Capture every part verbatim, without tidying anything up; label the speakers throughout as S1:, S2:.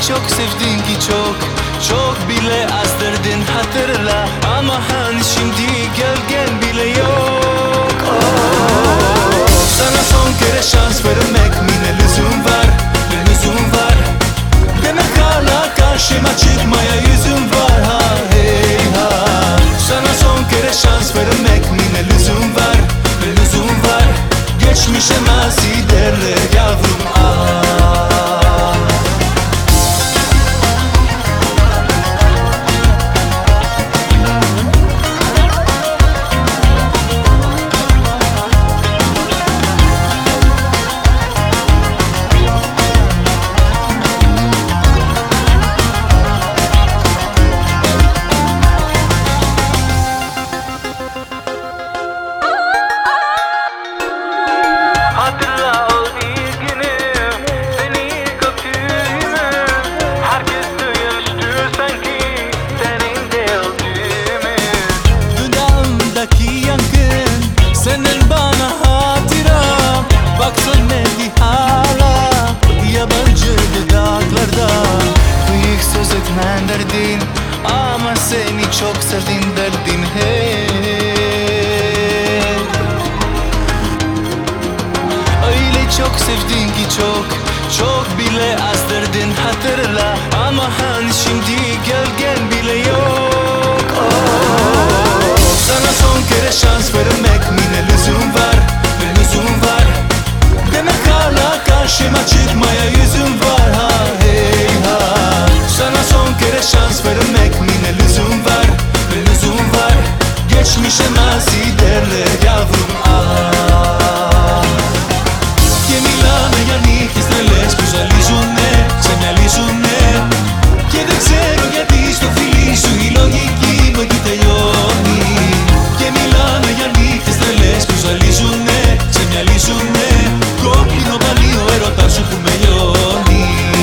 S1: çok sevdin ki çok, çok bile azdırdın hatırla. Ama hani şimdi gölgen bile yok. Oh. Sana son kere şans vermek mi ne lüzum var, ne lüzum var. Demek hala karşıma çıkmaya yüzüm var. Ha hey ha. Sana son kere şans vermek mi ne lüzum var, ne lüzum var. Geçmişe mazi derler yavrum ah.
S2: Hatırla o ilk günü, seni gördüğümü. Herkes duyuştu sanki senin de öldüğümü.
S1: Dudağımdaki yankın senin bana hatıram. Baksana ki hala yabancı dudaklarda. Büyük söz etmen derdin ama seni çok sevdim derdim hey. Öyle çok sevdin ki çok, çok bile azdırdın hatırla. Ama hani şimdi gölgen bile yok. Oh. Sana son kere şans vermek mi ne lüzum var, ne lüzum var. Demek hala karşıma çıkmaya yüzüm var. Ha hey ha. Sana son kere şans vermek mi ne lüzum var, ne lüzum var. Geçmişe mazi derler yavrum ah. Και μιλάμε για νύχτες τρελές που ζαλίζουνε, ξεμυαλίζουνε. Και δεν ξέρω γιατί στο φιλί σου η λογική μου εκεί τελειώνει. Και μιλάμε για νύχτες τρελές που ζαλίζουνε, ξεμυαλίζουνε. Κόκκινο παλί ο έρωτας σου που με λιώνει.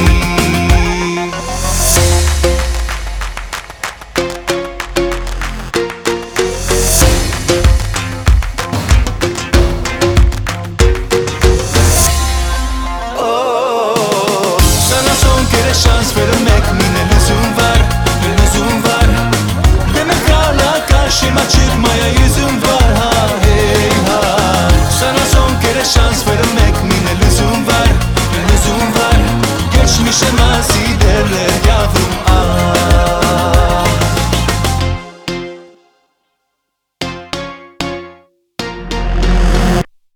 S1: Şans vermek mi ne lüzum var, ne lüzum var. Demek hala karşıma çıkmaya yüzüm var. Ha hey ha. Sana son kere şans vermek mi ne lüzum var, ne lüzum var. Geçmişe mazi